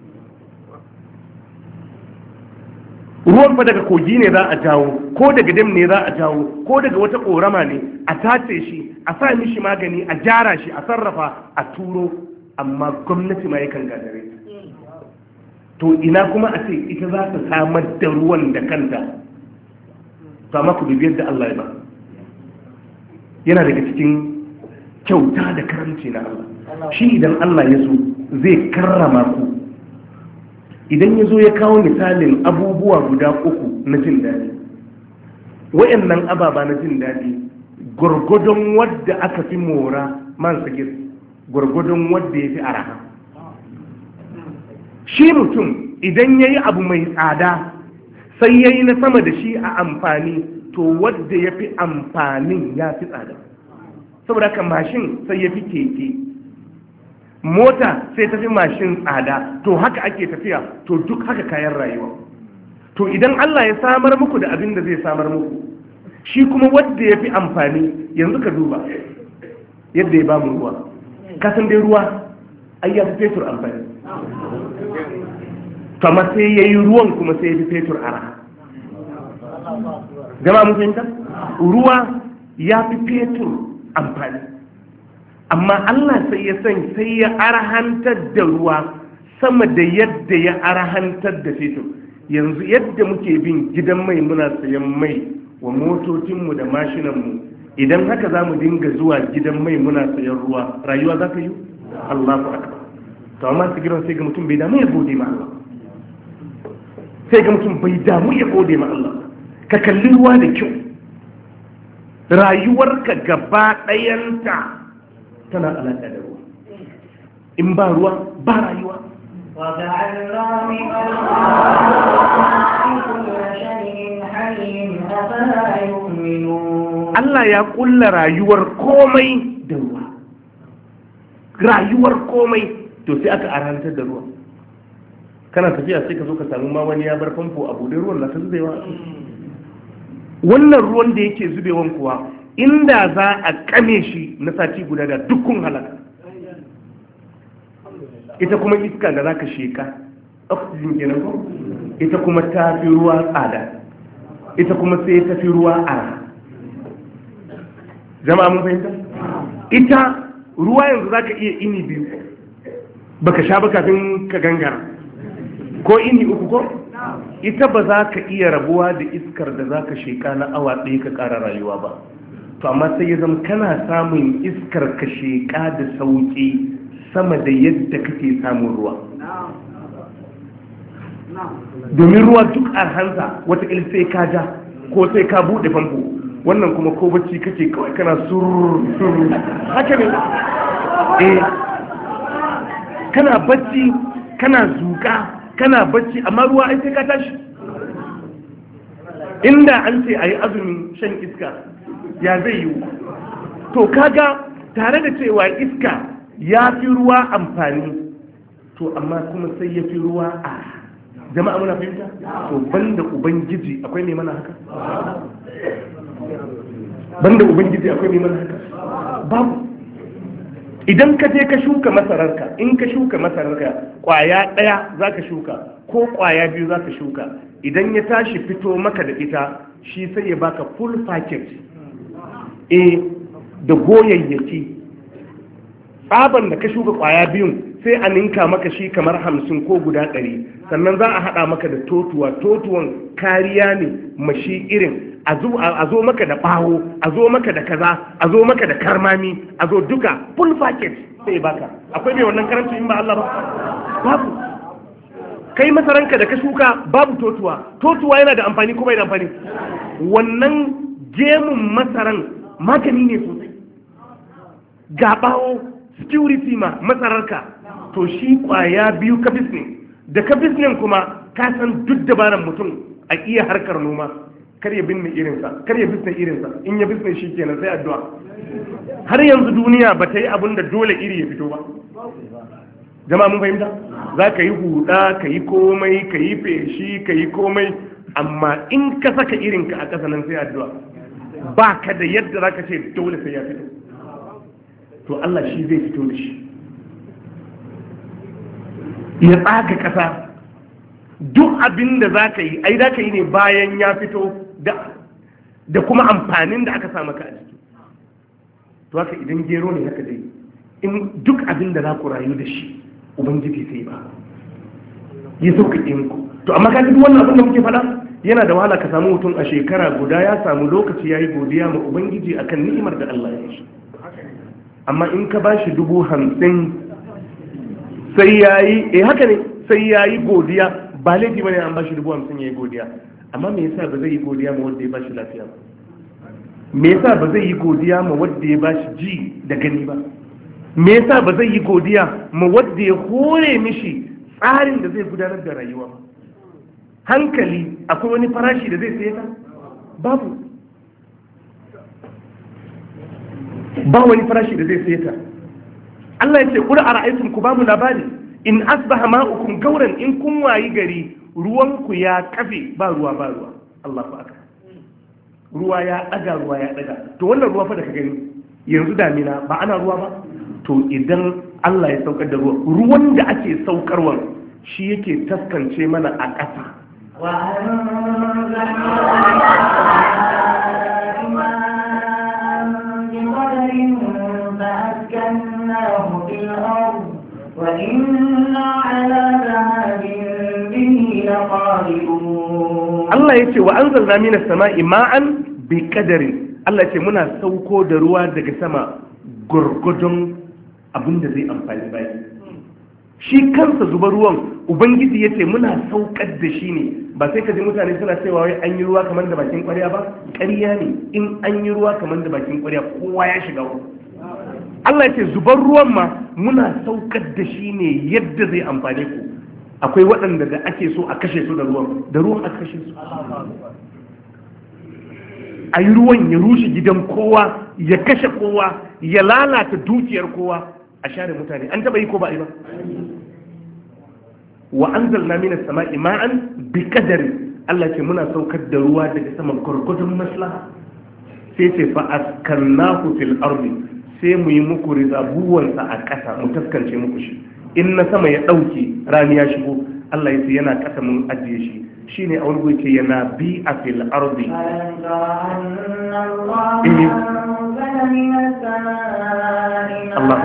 Ruwan fa daga kogi ne za a jawo, ko daga dam ne za a jawo, ko daga wata korama ne, a tace shi, a sa mishi magani, a gyara shi, a sarrafa, a turo, amma gwamnati ma yakan gagare. To ina kuma a ce ita za ta samar da ruwan da kanta. To amma ku dubi yadda Allah ya ba. Yana daga cikin kyauta da karamci na Allah. Shi idan Allah ya so zai karrama ku. Idan ya zo ya kawo misalin abubuwa guda 3 na jin daɗi, wayannan ababa na jin daɗi gwargwadon wadda aka fi mora man sagir, gwargwadon wadda ya fi araha. Shi mutum idan ya yi abu mai tsada sai ya yi na sama da shi a amfani, to wadda ya fi amfanin ya fi tsada. Saboda haka mashin sai ya fi keke, mota sai tafi mashin tsada, to haka ake tafiya, to duk haka kayan rayuwa. To idan Allah ya samar muku da abin da zai samar muku, shi kuma wanda ya fi amfani, yanzu ka duba yadda ya ba mu ruwa. Kasan dai ruwa ai ya fi fetur amfani, kama sai ya yi ruwan kuma sai ya fi fetur ara. Jama'a mun fahimta? Ruwa ya fi fetur amfani, amma Allah sai ya arahantar da ruwa sama da yadda ya arahantar da fetur. Yanzu yadda muke bin gidan mai muna sayan mai wa motocinmu da mashinanmu, idan haka za mu dinga zuwa gidan mai muna sayan ruwa, rayuwa za ta yi? Allahu akbar. To amma su gidan sai ga mutum bai damu ya gode ma Allah, sai ga mutum bai damu ya gode ma Allah. Ka kalli ruwa da kyau, rayuwarka gaba ɗayanta tana alaƙa da ruwa. In ba ruwa ba rayuwa. Allah ya ƙulla rayuwar komai da ruwa, rayuwar komai, to sai aka arantar da ruwa. Kana tafiya sai ka zo ka samu ma wani ya bar famfo a buɗe, ruwan na ta zubewa. Wannan ruwan da yake zubewan kuwa inda za a kame shi na sati guda da dukkan halaka. Ita kuma iska da za ka sheka, oxygen kenan ko, ita kuma ta fi ruwa tsada, ita kuma sai ta fi ruwa ara. Jama'a mun fahimta? Ita ruwa yanzu za ka iya ini 2 baka sha ba kafin ka gangara, ko ini 3 ko? Ita ba za ka iya rabuwa da iskar da za ka sheka na awa 1 ka ƙara rayuwa ba. To amma sai ya zama kana samun iskar ka sheka da sauƙi sama da yadda kake samun ruwa. Domin ruwa duk arhansa watakila sai ka ja ko sai ka buɗe famfo, wannan kuma ko bacci kake kawai kana sururu haka ne. Kana bacci kana zuƙa kana bacci, amma ruwa ai sai ka tashi. Inda an ce a yi azumin shan iska ya zai yi? To kaga tare da cewa iska ya fi ruwa amfani, to amma kuma sai ya fi ruwa a. Jama'a muna fahimta? To banda ubangiji akwai mai mana haka? Banda ubangiji akwai mai mana haka? Babu. Idan ka je ka shuka masararka, in ka shuka masararka kwaya ɗaya za ka shuka ko kwaya 2 za ka shuka, idan ya tashi fito maka da ita, shi sai ya baka full package da goyayyaki. Tsaban da ka shuka kwaya 2 sai a ninka maka shi kamar 50 ko guda 100, sannan za a haɗa maka da totuwan kariya ne mashi irin, a zo maka da ɓawo, a zo maka da kaza, a zo maka da karmami, a zo duka full package sai baka. Akwai mai wannan karanci in ba Allah ba? Babu. Kai masaranka da ka shuka babu totuwa yana da amfani ko bai da amfani? Wannan gemun masaran magani ne sosai. Ga ɓawo security ma masararka, to shi kwaya 2 ka bisne, da ka bisnen kuma ka san duk dabaran mutum a iya harkar noma, kar ya binne irinsa, kar ya bisne irinsa, in ya bisne shi kenan sai addu'a. Har yanzu duniya ba ta yi abin da dole iri ya fito ba. jama'a mun fahimta za ka yi huda ka yi komai ka yi feshi ka yi komai amma in ka saka irinka a ƙasa nan sai addu'a ba ka da yadda za ka ce dole sai ya fito to Allah shi zai fito da shi ya tsaga ƙasa duk abin da za ka yi ai za ka yi ne bayan ya fito da kuma amfanin da aka sa maka a jiki to haka idan gero ne haka dai in duk abin da za ku rayu da shi ubangiji sai ba ya sauƙaƙe muku to amma ka duk wannan abin da muke faɗa yana da wahala ka samu mutum a shekara guda ya samu lokaci ya yi godiya ma ubangiji akan ni'imar da Allah ya yi amma in ka ba shi 50,000 sai ya yi haka ne sai ya yi godiya ba laifi bane an ba shi 50,000 ya yi godiya amma me yasa ba zai yi godiya ma wanda ya ba shi lafiya ba me yasa ba zai yi godiya ma wanda ya ba shi ji da gani ba me yasa ba zai yi godiya ma wanda ya hore mishi tsarin da zai gudanar da rayuwa ba hankali akwai wani farashi da zai saye ka babu ba wani farashi da zai saye ka Allah ya ce qul ara'aytum ku bamu labari in asbaha ma'ukum gauran in kun wayi gari ruwan ku ya kafe ba ruwa Allahu akbar ruwa ya daga to wannan ruwa fa da ka gani yanzu damina ba ana ruwa ba to idan Allah ya saukar da ruwan da ake saukarwa shi yake taskance mana a ƙasa Allah ya ce wa anzalna minas sama'i ma'an bi qadarin Allah ya ce muna sauko da ruwa daga sama gurgudun abinda zai amfani bayi shi kansa zuba ruwan ubangiji ya ce muna saukar da shi ne ba sai ka ji mutane suna cewa wai an yi ruwa kamar da bakin kwarya ba ƙarya ne in an yi ruwa kamar da bakin kwarya kowa ya shiga uku Allah ya ce zubar ruwan ma muna saukar da shi ne yadda zai amfane ku akwai waɗanda da ake so a kashe su da ruwan a kashe su a yi ruwan ya rushe gidan kowa ya kashe kowa ya lalata dukiyar kowa a share mutane an taba yi ko ba yi ba wa anzalna minas sama'i ma'an bi qadari Allah ce muna saukar da ruwa daga saman gurgudun maslaha sai ce fa askannahu fil ardi sai mu yi muku rizabuwan sa a ƙasa mu taskance muku shi in na sama ya dauke rani ya shigo Allah ya ce yana ƙasa mun ajiye shi shine a wani gwace yana bi a fil ardi Allah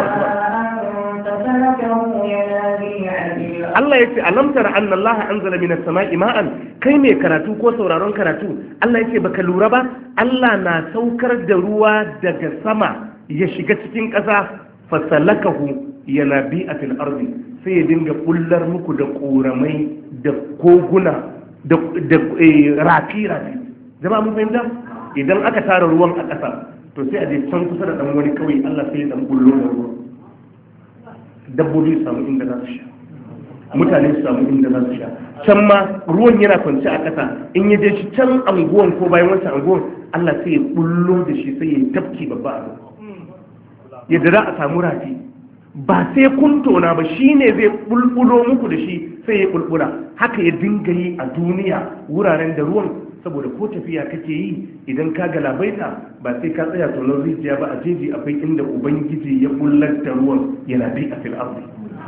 Allah ya ce alamtar anna Allah anzala minas sama'i ma'an kai mai karatu ko sauraron karatu Allah ya ce baka lura ba Allah na saukar da ruwa daga sama ya shiga cikin ƙasa fasalakahu yana bi a fil ardi sai ya dinga kullar muku da ƙoramai da koguna da rafi zama mun fahimta idan aka tara ruwan a ƙasa to sai a je can kusa da ɗan wani kawai Allah sai ya ɗan kullo da ruwan dabbobi su samu inda za su sha mutane su samu inda za su sha can ma ruwan yana kwance a ƙasa in ya je shi can anguwan ko bayan wancan anguwan Allah sai ya kullo da shi sai ya tafki babba a yadda za a samu rafi ba sai kun tona ba shi ne zai bulbulo muku da shi sai ya bulbula haka ya dinga yi a duniya wuraren da ruwan saboda ko tafiya kake yi idan ka galabaita ba sai ka tsaya tonon rijiya ba a jeji akwai inda ubangiji ya bullar da ruwan yana bi a fil ardi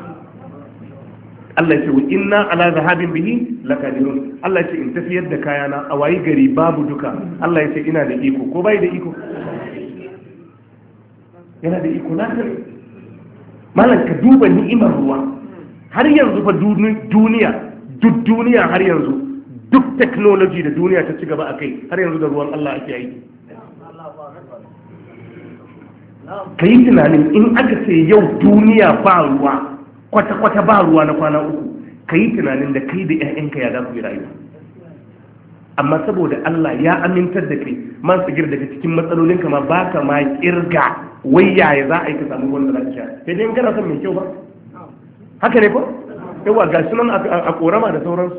Allah ce wa inna ala zahabin bihi lakadirun Allah ce in tafiyar da kayana a wayi gari babu duka Allah ya ce ina da iko ko bai da iko yana da iko na kare malam ka duba ni'imar ruwa har yanzu fa duniya duk duniya har yanzu duk technology da duniya ta ci gaba a kai har yanzu da ruwan Allah ake aiki ka yi tunanin in aka ce yau duniya ba ruwa kwata-kwata ba ruwa na kwana uku ka yi tunanin da kai da 'ya'yanka ya za ku yi rayuwa amma saboda Allah ya amintar da kai man sigir daga cikin matsalolin ma ba ka ma kirga wai yaya za a yi ka samu wanda za ka sha sai dai kana son mai kyau ba haka ne ko yawa ga sunan a korama da sauransu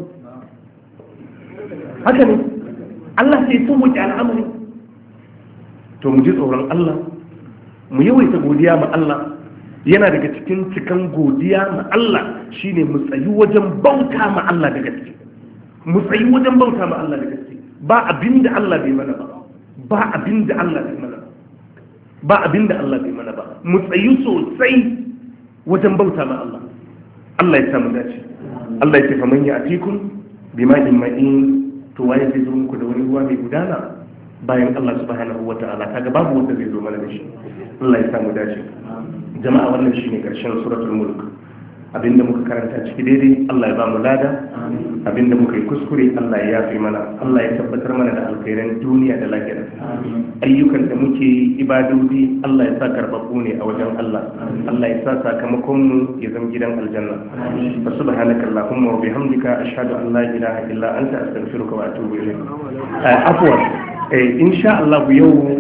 haka ne Allah sai sun wuce al'amari to mu ji tsoron Allah mu yawaita godiya ma Allah yana daga cikin cikan godiya ma Allah shine mu tsayi wajen bauta ma Allah da gaske mu tsayi wajen bauta ma Allah da gaske ba abinda Allah bai mana ba ba abinda Allah bai mana ba ba abinda Allah bai mana ba mu tsayi sosai wajen bauta ma Allah Allah ya samu dace Allah ya ce faman ya atikun bima'in ma'in to waye zai zo muku da wani ruwa mai gudana bayan Allah subhanahu wata'ala kaga babu wanda zai zo mana da shi Allah ya samu dace jama'a wannan shine karshen suratul mulk abinda muka karanta ciki daidai Allah ya ba mu lada abinda muka yi kuskure Allah ya yafe mana Allah ya tabbatar mana da alkhairan duniya da lahira ayyukan da muke yi ibadodi Allah ya sa karbabu ne a wajen Allah Allah ya sa sakamakon mu ya zama gidan aljanna subhanaka allahumma wa bihamdika ashhadu an la ilaha illa anta astaghfiruka wa atubu ilayk afwan insha Allah yau